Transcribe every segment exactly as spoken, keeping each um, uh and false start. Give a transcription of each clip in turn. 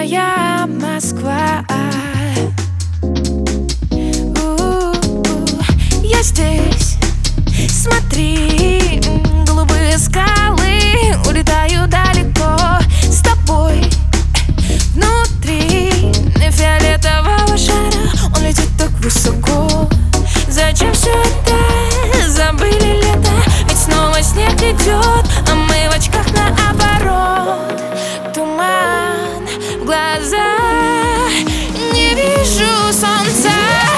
моя Москва. У-у-у, я здесь, смотри, голубые скалы, улетаю далеко с тобой. Внутри фиолетового шара он летит так высоко. Зачем все это? Забыли лето, ведь снова снег идет, а мы в очках наоборот. Туман в глазах, не вижу солнца.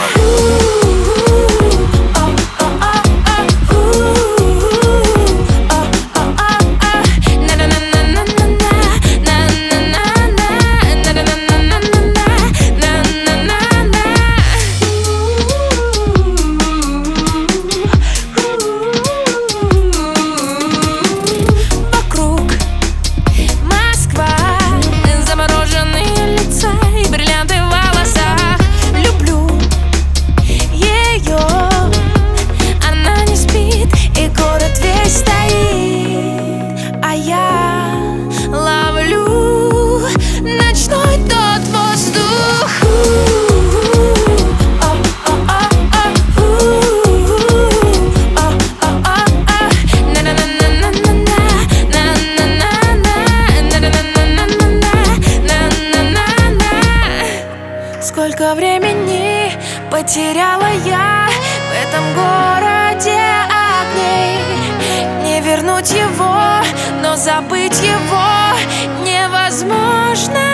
Сколько времени потеряла я в этом городе огней. Не вернуть его, но забыть его невозможно.